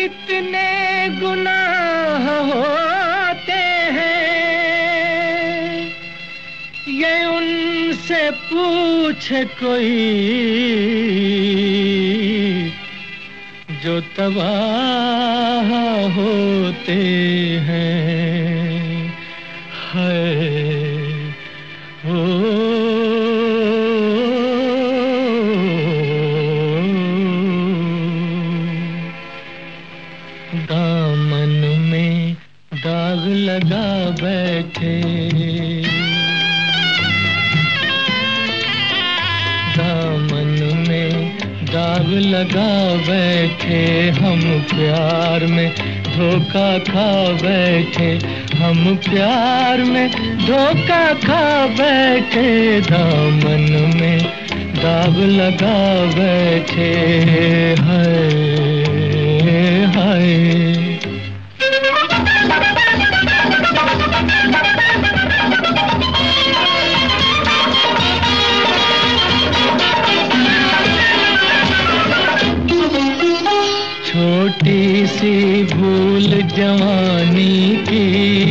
कितने गुनाह होते हैं, ये उनसे पूछे कोई जो तबाह होते हैं। हाय हो दामन में दाग लगा बैठे, दामन में दाग लगा बैठे, हम प्यार में धोखा खा बैठे, हम प्यार में धोखा खा बैठे, दामन में दाग लगा बैठे। हाय हाय छोटी सी भूल जवानी की,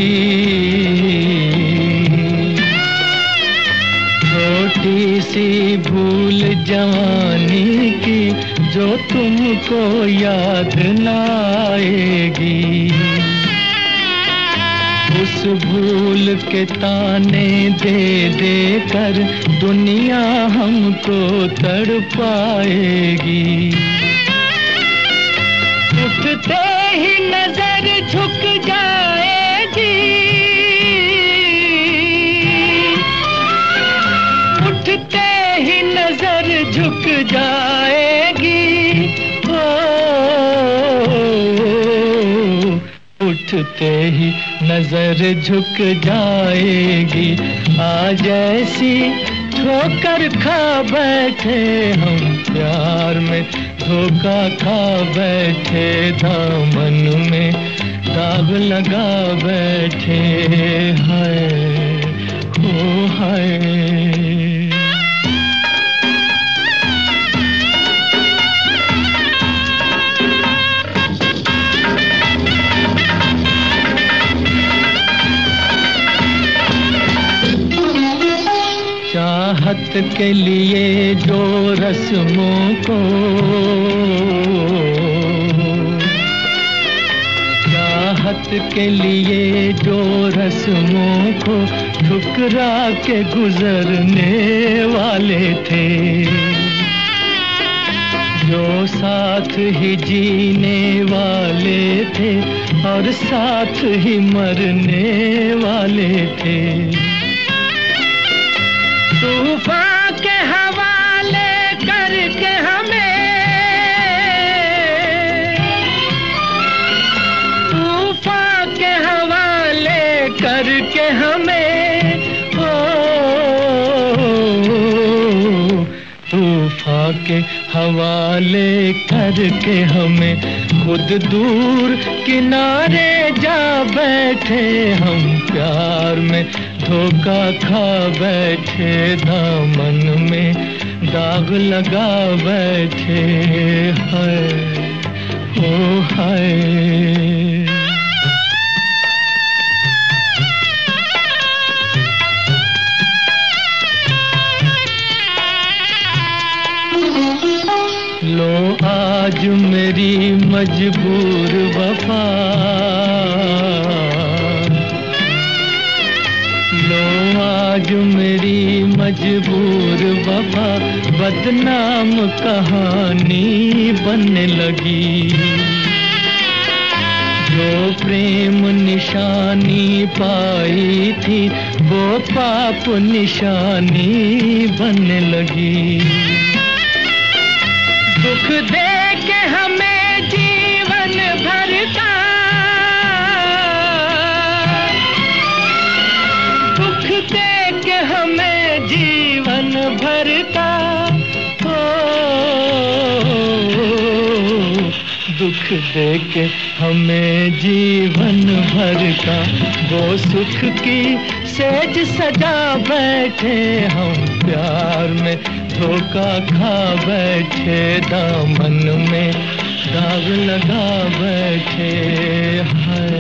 छोटी सी भूल जवानी की, जो तुमको याद न आएगी। उस भूल के ताने दे दे कर दुनिया हमको तड़पाएगी। उठते ही नजर झुक जाएगी, उठते ही नजर झुक जाएगी। ओ उठते ही नजर झुक जाएगी। आज ऐसी ठोकर खा बैठे, हम प्यार में धोखा खा बैठे, दामन में दाग लगा बैठे। हाय हो हाय चाहत के लिए जो रस्मों को, चाहत के लिए जो रस्मों को ठुकरा के गुजरने वाले थे, जो साथ ही जीने वाले थे और साथ ही मरने वाले थे। तूफान के हवाले करके हमें, तूफान के हवाले करके हमें, ओ तूफान के हवाले करके हमें, खुद दूर किनारे जा बैठे, हम प्यार में धोखा खा बैठे, दामन में दाग लगा बैठे। हाय ओ हाय लो आज मेरी मजबूर वफा, लो आज मेरी मजबूर वफा, बदनाम कहानी बनने लगी। जो प्रेम निशानी पाई थी, वो पाप निशानी बनने लगी। दुख दे के हमें जीवन भर का, दुख दे के हमें जीवन भर का, दुख दे के हमें जीवन भर का, वो सुख की सेज सजा बैठे, हम प्यार में धोखा खा बैठे, दामन में दाग लगा बैठे है।